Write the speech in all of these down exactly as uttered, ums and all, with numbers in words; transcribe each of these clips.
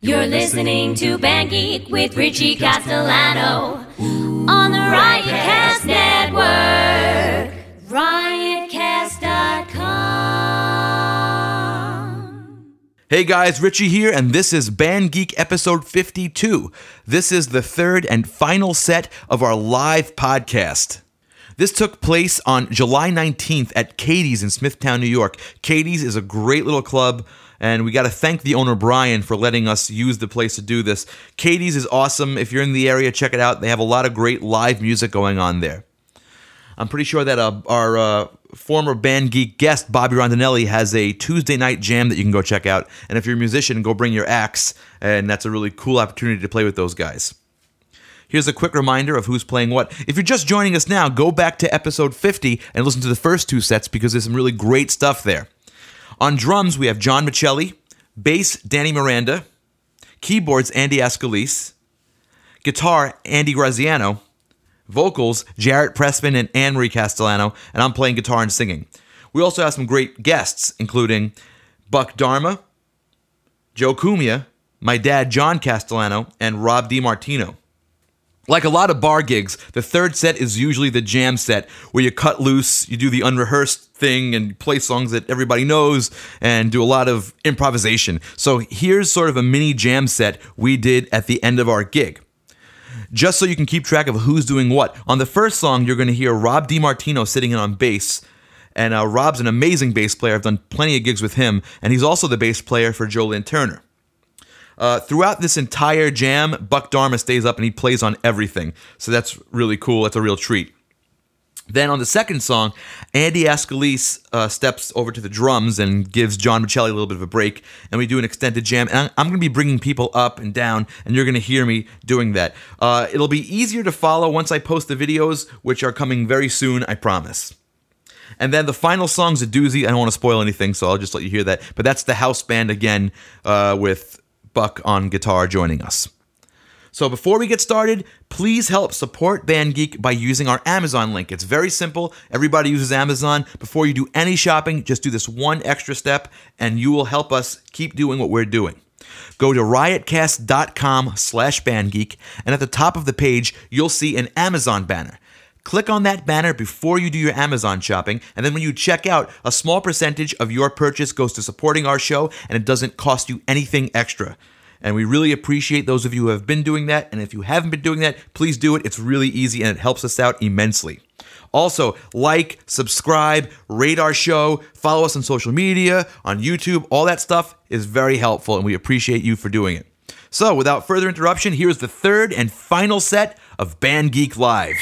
You're listening to Band Geek with Richie Castellano on the Riotcast Network. riotcast dot com. Hey guys, Richie here, and this is Band Geek episode fifty-two. This is the third and final set of our live podcast. This took place on July nineteenth at Katie's in Smithtown, New York. Katie's is a great little club, and we got to thank the owner, Brian, for letting us use the place to do this. Katie's is awesome. If you're in the area, check it out. They have a lot of great live music going on there. I'm pretty sure that uh, our uh, former Band Geek guest, Bobby Rondinelli, has a Tuesday night jam that you can go check out. And if you're a musician, go bring your axe, and that's a really cool opportunity to play with those guys. Here's a quick reminder of who's playing what. If you're just joining us now, go back to episode fifty and listen to the first two sets because there's some really great stuff there. On drums, we have John Michelli, bass, Danny Miranda, keyboards, Andy Ascalise, guitar, Andy Graziano, vocals, Jarrett Pressman and Anne-Marie Castellano, and I'm playing guitar and singing. We also have some great guests, including Buck Dharma, Joe Cumia, my dad, John Castellano, and Rob DiMartino. Like a lot of bar gigs, the third set is usually the jam set, where you cut loose, you do the unrehearsed thing, and play songs that everybody knows, and do a lot of improvisation. So here's sort of a mini jam set we did at the end of our gig. Just so you can keep track of who's doing what. On the first song, you're going to hear Rob DiMartino sitting in on bass, and uh, Rob's an amazing bass player. I've done plenty of gigs with him, and he's also the bass player for Jolyn Turner. Uh, throughout this entire jam, Buck Dharma stays up and he plays on everything. So that's really cool. That's a real treat. Then on the second song, Andy Ascalise uh, steps over to the drums and gives John Michelli a little bit of a break. And we do an extended jam. And I'm going to be bringing people up and down, and you're going to hear me doing that. Uh, it'll be easier to follow once I post the videos, which are coming very soon, I promise. And then the final song's a doozy. I don't want to spoil anything, so I'll just let you hear that. But that's the house band again uh, with Buck on guitar joining us. So before we get started, please help support Band Geek by using our Amazon link. It's very simple. Everybody uses Amazon. Before you do any shopping, just do this one extra step and you will help us keep doing what we're doing. Go to riotcast dot com slash bandgeek, and at the top of the page, you'll see an Amazon banner. Click on that banner before you do your Amazon shopping, and then when you check out, a small percentage of your purchase goes to supporting our show, and it doesn't cost you anything extra. And we really appreciate those of you who have been doing that, and if you haven't been doing that, please do it. It's really easy, and it helps us out immensely. Also, like, subscribe, rate our show, follow us on social media, on YouTube. All that stuff is very helpful, and we appreciate you for doing it. So, without further interruption, here's the third and final set of Band Geek Live.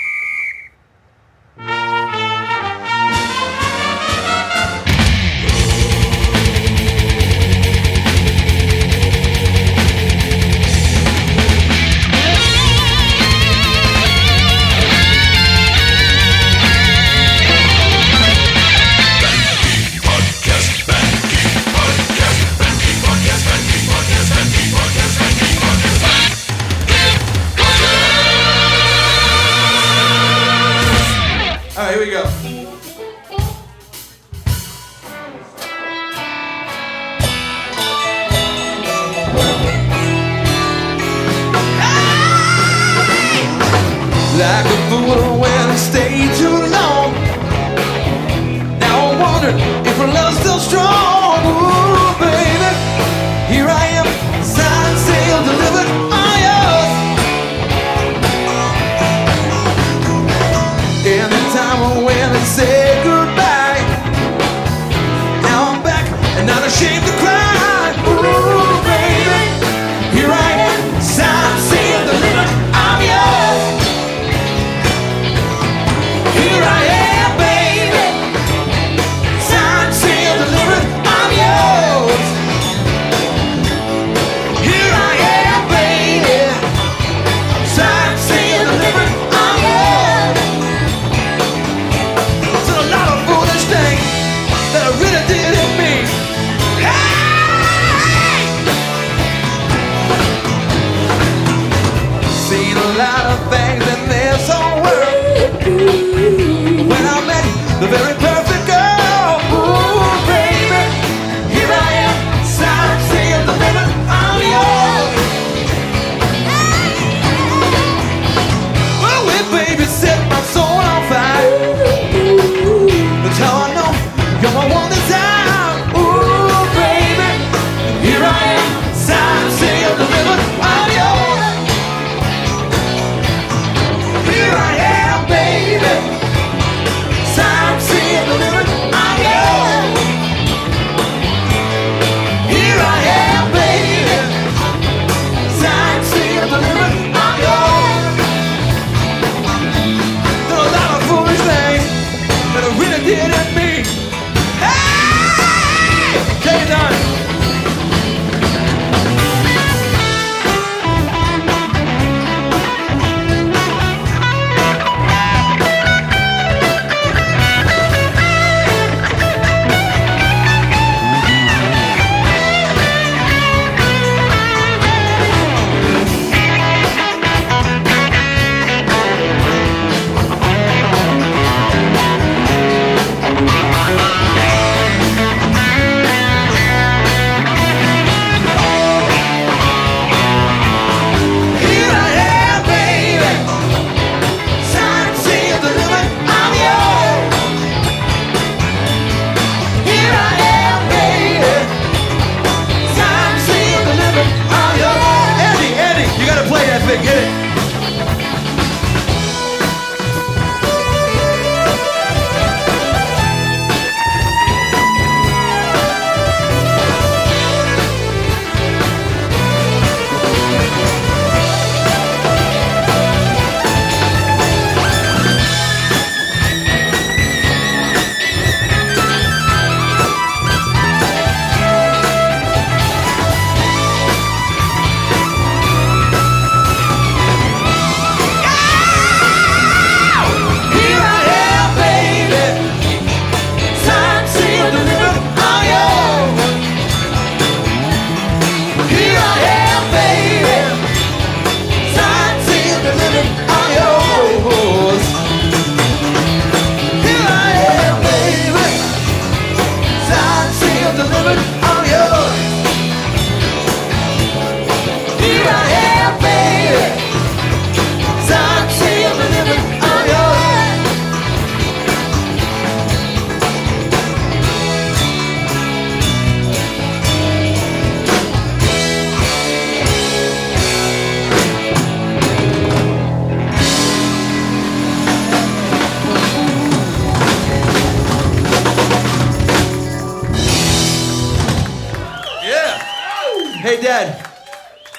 Here we go. Like a fool when I stay too long. Now I wonder if our love's still strong. Ooh, baby, here I am, signed, sealed, delivered, all yours. Anytime when I say goodbye, now I'm back and not ashamed to cry. Ooh, baby, here I am, signed, sealed, delivered, I'm yours. Here I am, baby, signed, sealed, delivered, I'm yours. Here I am, baby, signed, sealed, delivered, I'm yours. Said a lot of foolish things that I really didn't mean. Hey! Seen a lot of things in this whole world. When I met the very perfect girl, ooh, baby, here I am, signed, sealed, delivered, I'm yours.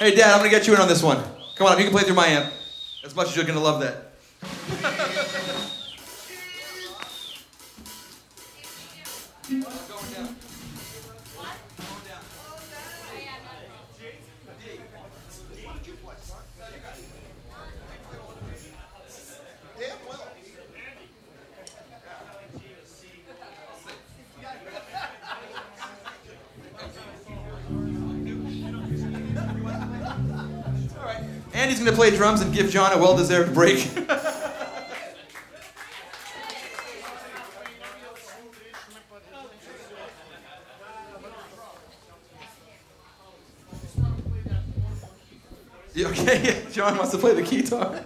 Hey, Dad, I'm going to get you in on this one. Come on, you can play through my amp. As much as you're going to love that. Andy's going to play drums and give John a well-deserved break. You okay? John wants to play the guitar.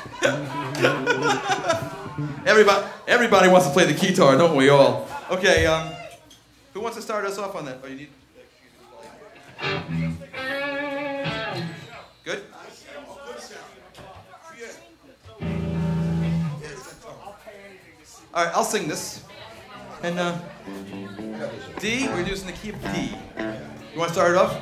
everybody, everybody wants to play the guitar, don't we all? Okay, um, who wants to start us off on that? Oh, you need... Good? All right, I'll sing this. And uh, D, we're using the key of D. You want to start it off?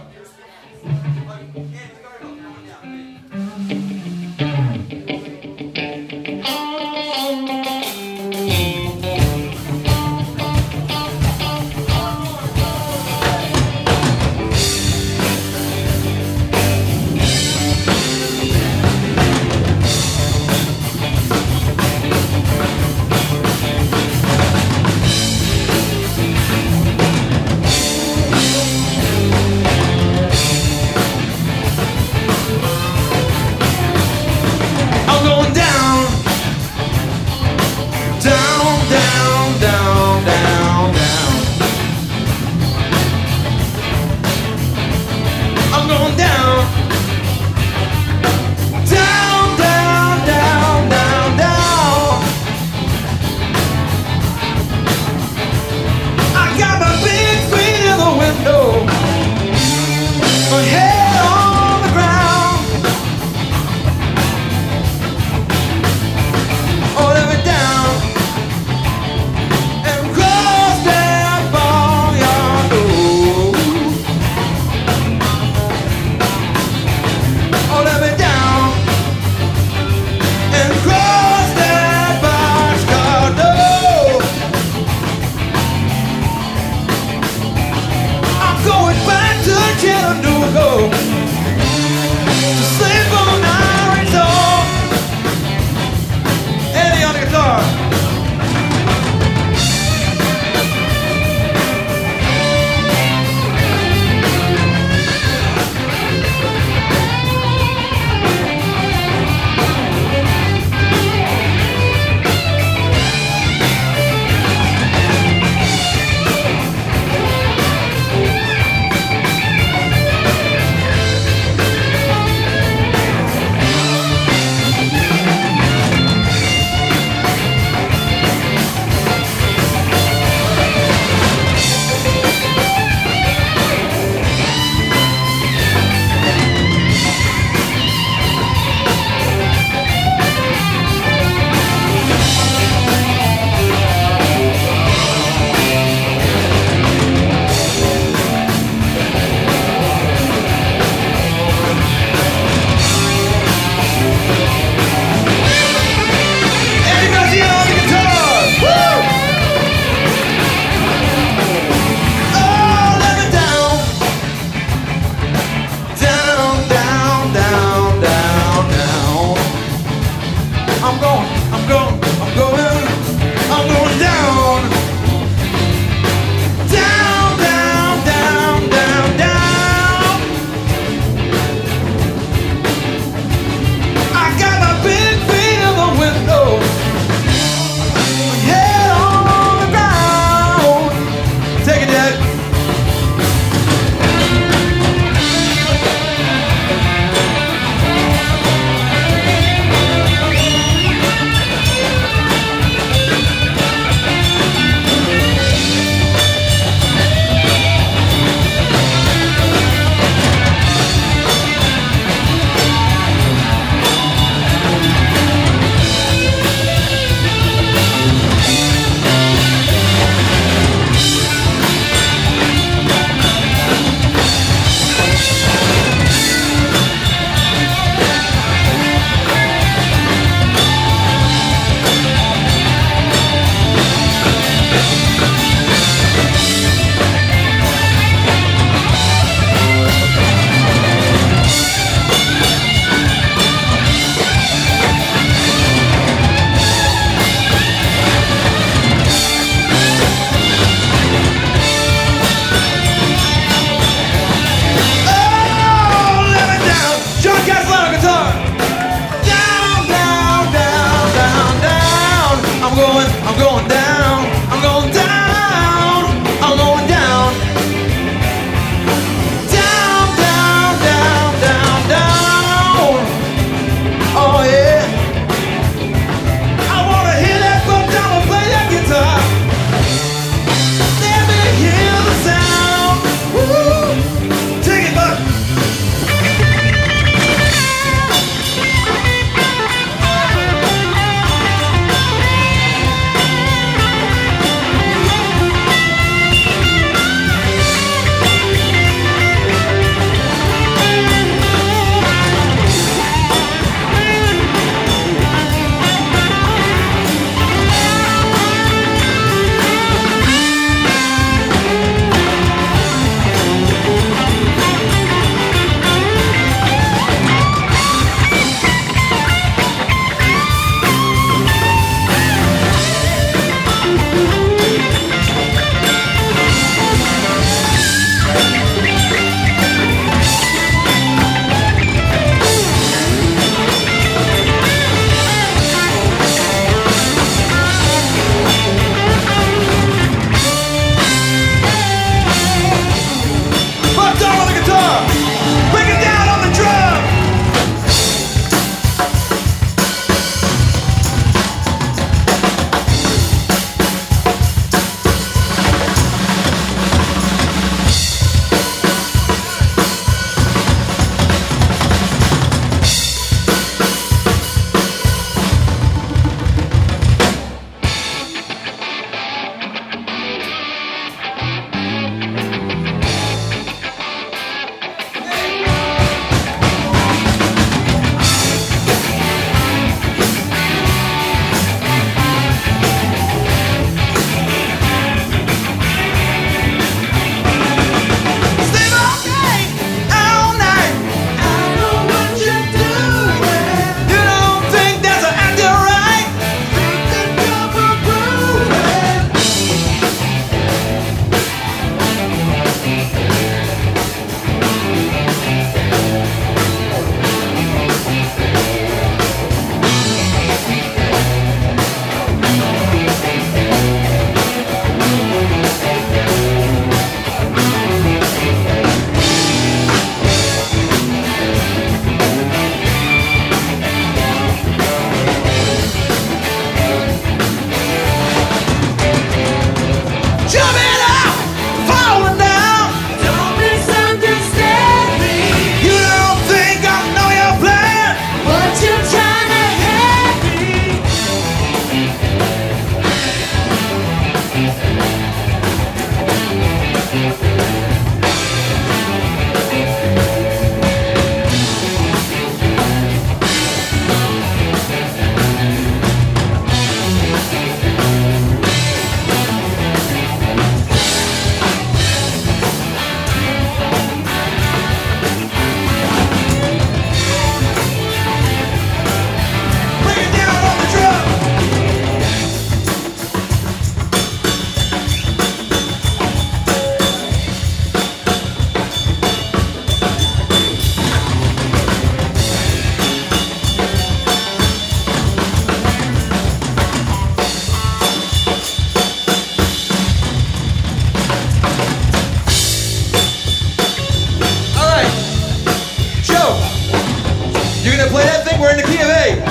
Everybody play that thing. We're in the key of A.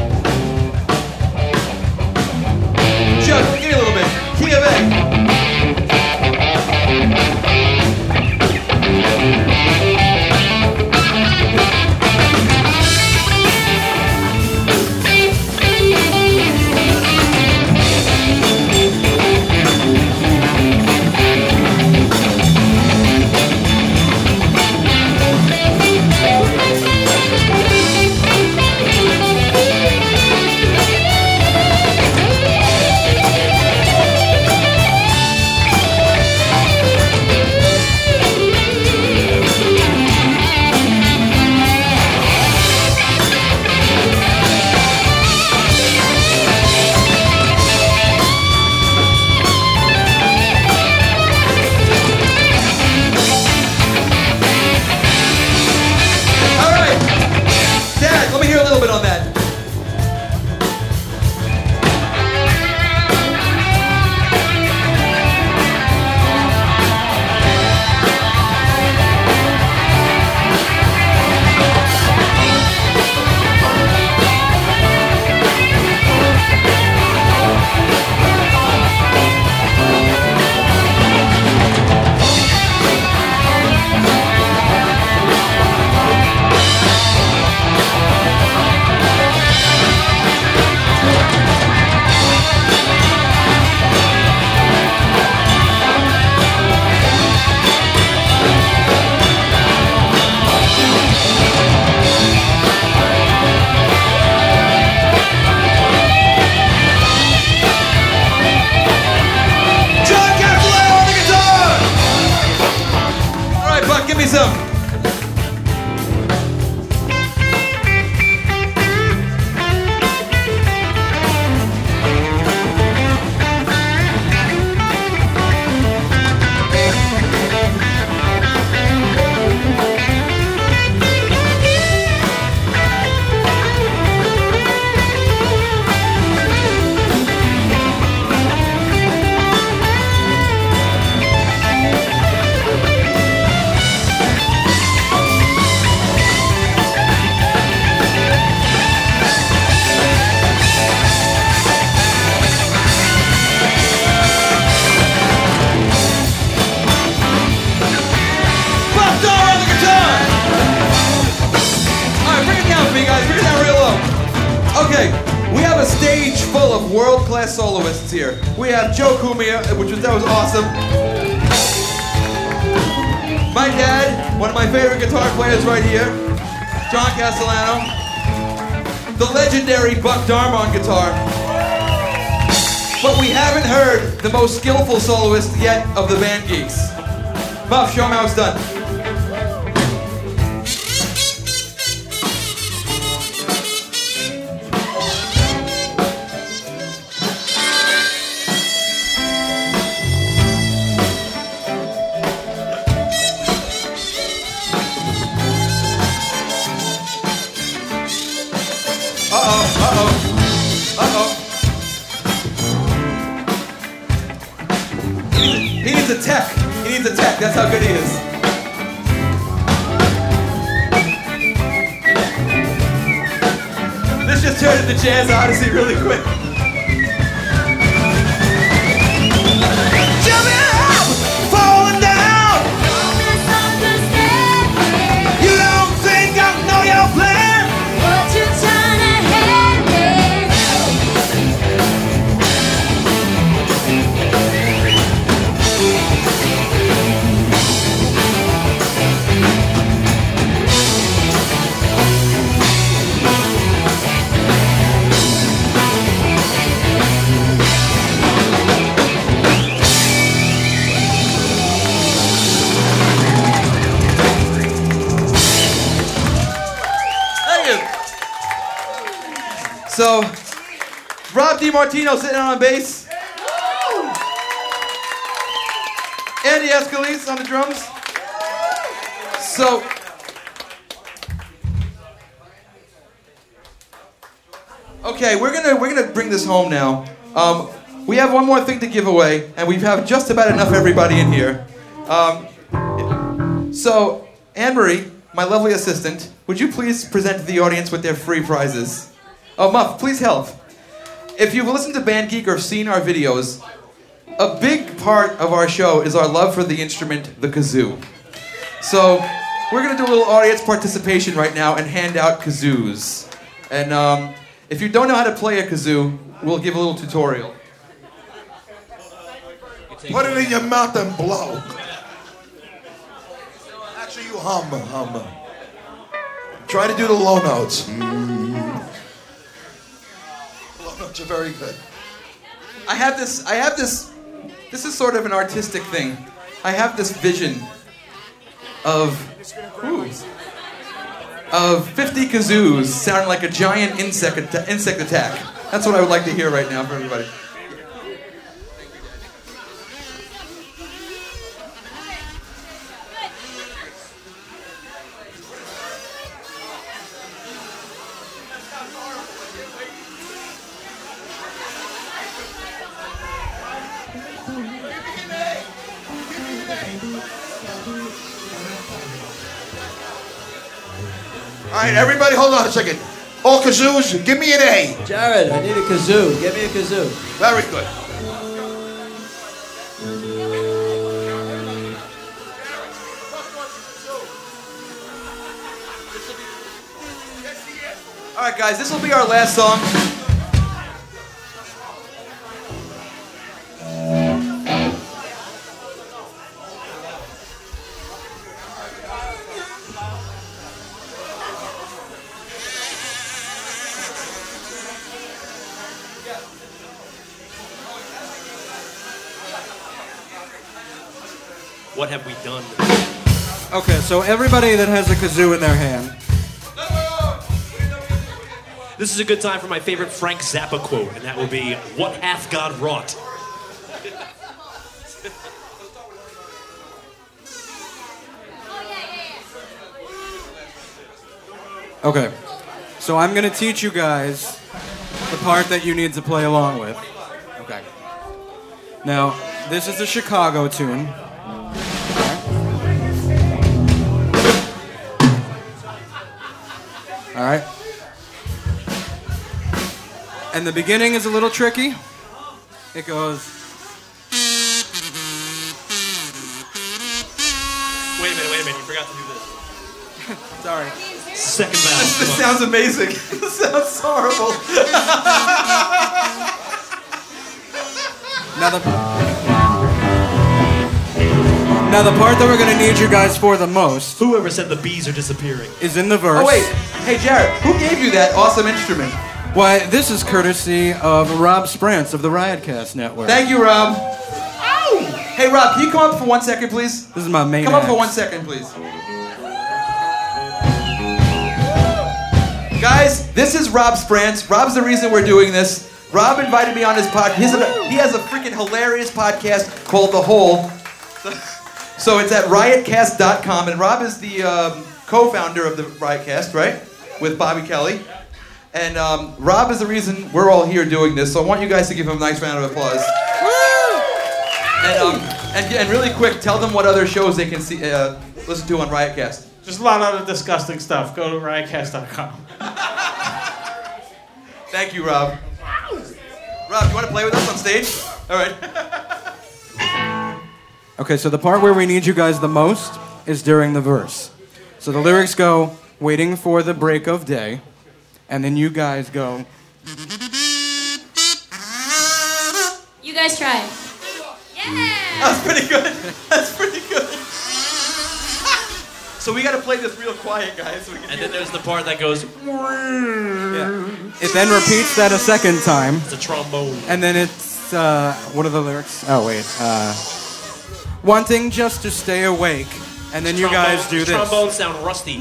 Chuck, give me a little bit. Key of A. World-class soloists here. We have Joe Cumia, which was that was awesome. My dad, one of my favorite guitar players right here, John Castellano. The legendary Buck Dharma on guitar. But we haven't heard the most skillful soloist yet of the Band Geeks. Muff, show him how it's done. That's how good he is. This just turned into Jazz Odyssey really quick. Jumping up, falling down. You don't think I know your plan? What you trying to hand me? So, Rob DiMartino sitting on bass. Andy Escalise on the drums. So, okay, we're gonna we're gonna bring this home now. Um, we have one more thing to give away, and we have just about enough everybody in here. Um, so, Anne Marie, my lovely assistant, would you please present the audience with their free prizes? Oh, Muff, please help. If you've listened to Band Geek or seen our videos, a big part of our show is our love for the instrument, the kazoo. So, we're going to do a little audience participation right now and hand out kazoos. And um, if you don't know how to play a kazoo, we'll give a little tutorial. Put it in your mouth and blow. Actually, you hum, hum. Try to do the low notes. Mm. Low notes are very good. I have this, I have this, this is sort of an artistic thing. I have this vision of, ooh, of fifty kazoos sounding like a giant insect, atta- insect attack. That's what I would like to hear right now from everybody. All right, everybody, hold on a second. All kazoos, give me an A. Jared, I need a kazoo. Give me a kazoo. Very good. All right, guys, this will be our last song. What have we done? Okay, so everybody that has a kazoo in their hand. This is a good time for my favorite Frank Zappa quote, and that will be, "What hath God wrought?" Okay, so I'm gonna teach you guys the part that you need to play along with. Okay. Now, this is a Chicago tune. All right. And the beginning is a little tricky. It goes. Wait a minute, wait a minute, you forgot to do this. Sorry. Second This valve. sounds amazing. This sounds horrible. Now the Now the part that we're gonna need you guys for the most Whoever said the bees are disappearing? is in the verse. Oh, wait. Hey, Jared, who gave you that awesome instrument? Why, this is courtesy of Rob Sprance of the Riotcast Network. Thank you, Rob. Ow! Hey, Rob, can you come up for one second, please? This is my main Come up act. for one second, please. Guys, this is Rob Sprance. Rob's the reason we're doing this. Rob invited me on his podcast. He has a freaking hilarious podcast called The Hole. So it's at riotcast dot com, and Rob is the um, co-founder of the Riotcast, right? With Bobby Kelly. And um, Rob is the reason we're all here doing this, so I want you guys to give him a nice round of applause. And, um, and, and really quick, tell them what other shows they can see, uh, listen to on Riotcast. Just a lot of other disgusting stuff. Go to riotcast dot com. Thank you, Rob. Rob, you want to play with us on stage? All right. Okay, so the part where we need you guys the most is during the verse. So the lyrics go, waiting for the break of day, and then you guys go, You guys try it. Yeah! That's pretty good. That's pretty good. So we got to play this real quiet, guys. So we can And then there's the part that goes, yeah. It then repeats that a second time, it's a trombone. and then it's, uh, what are the lyrics? Oh, wait. Uh, wanting just to stay awake, and then you guys Trombone- do this. Trombones sound rusty.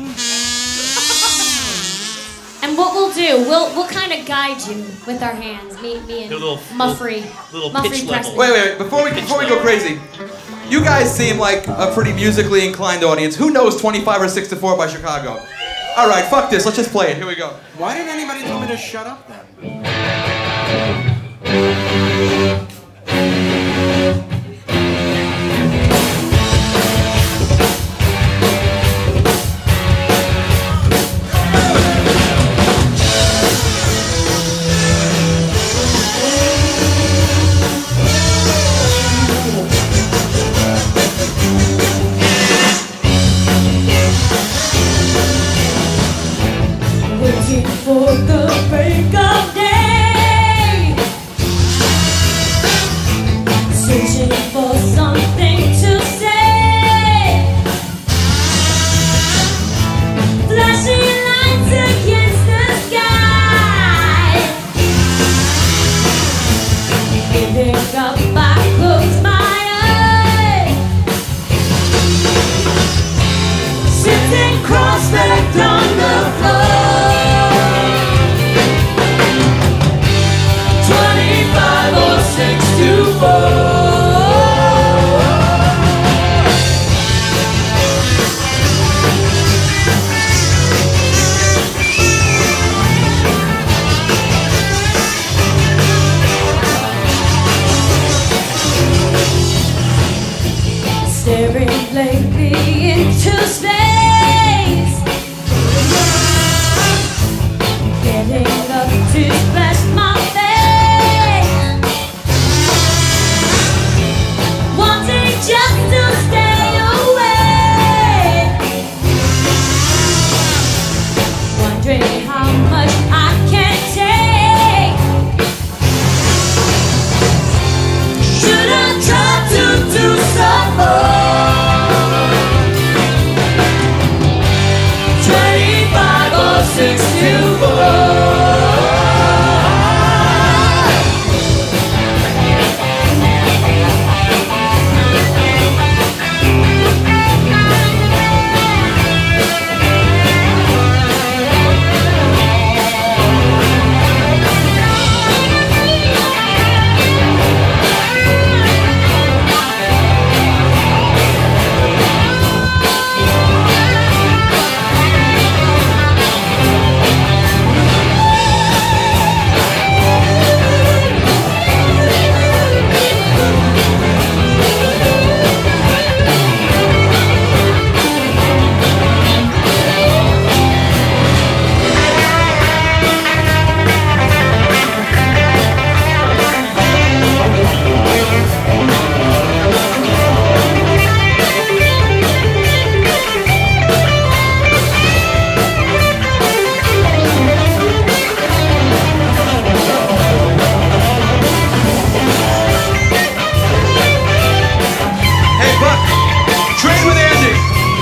And what we'll do, we'll we'll kind of guide you with our hands. Me, me and Do a little- Muffrey. little Muffrey pitch Presley. level. Wait, wait, wait. Before we before we go crazy, you guys seem like a pretty musically inclined audience. Who knows twenty-five or six to four by Chicago? All right, fuck this. Let's just play it. Here we go. Why didn't anybody tell me to shut up then? waiting for the break of day, searching for something to say, flashing lights against the sky, giving up, I close my eyes, sitting cross-legged on the floor, twenty-five or six to four. Staring blankly into space, getting up to splash my face, wanting just to stay away, wondering how much I can take. Should I try to do some more? twenty-five or six to four. Hey, Buck, train with Andy.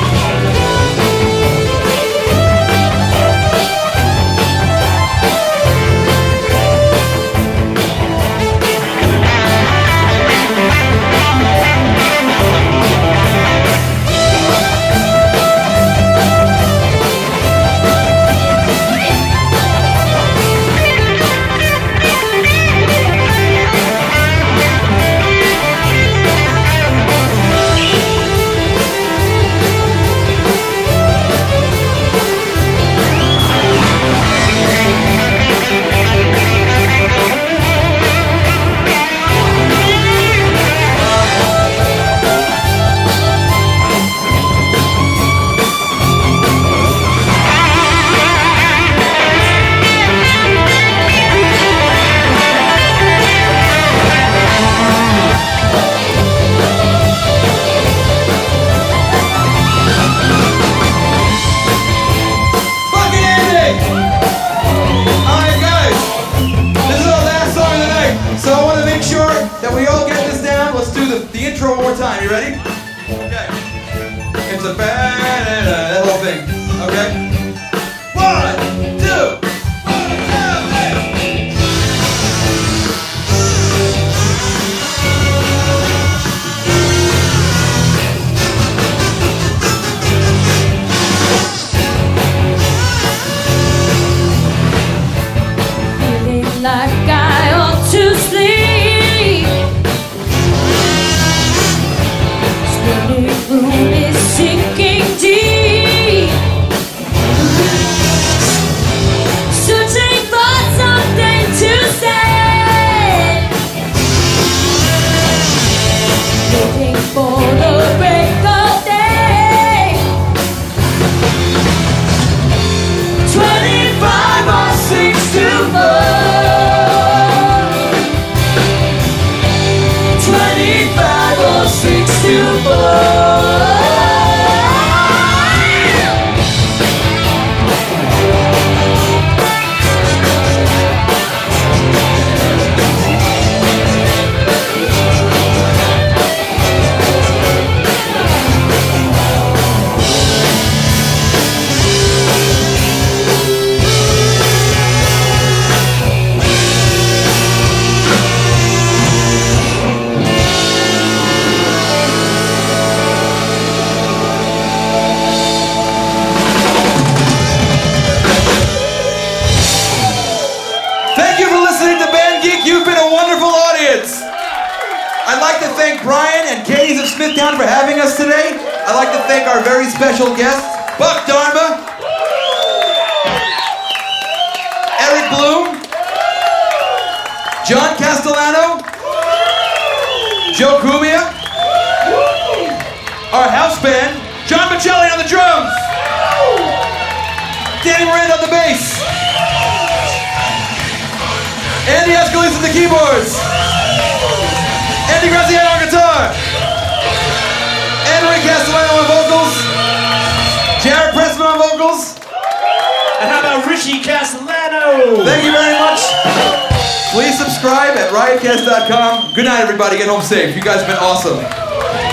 Buck and Andy. All right, guys. This is our last song of the night, so I want to make sure that we all get this down. Let's do the, the intro one more time. You ready? Okay. It's a bad that whole thing. Okay. One, two. One, two, three. Feeling like I ought to sleep, spinning room is sinking thank Brian and Katie's of Smithtown for having us today. I'd like to thank our very special guests, Buck Dharma, Eric Bloom, John Castellano, Joe Cumia, our house band, John Michelli on the drums, Danny Miranda on the bass, Andy Escalise on the keyboards, Andy Graziano on guitar, Henry Castellano on vocals, Jared Pressman on vocals. And how about Richie Castellano? Thank you very much. Please subscribe at riotcast dot com. Good night, everybody. Get home safe. You guys have been awesome.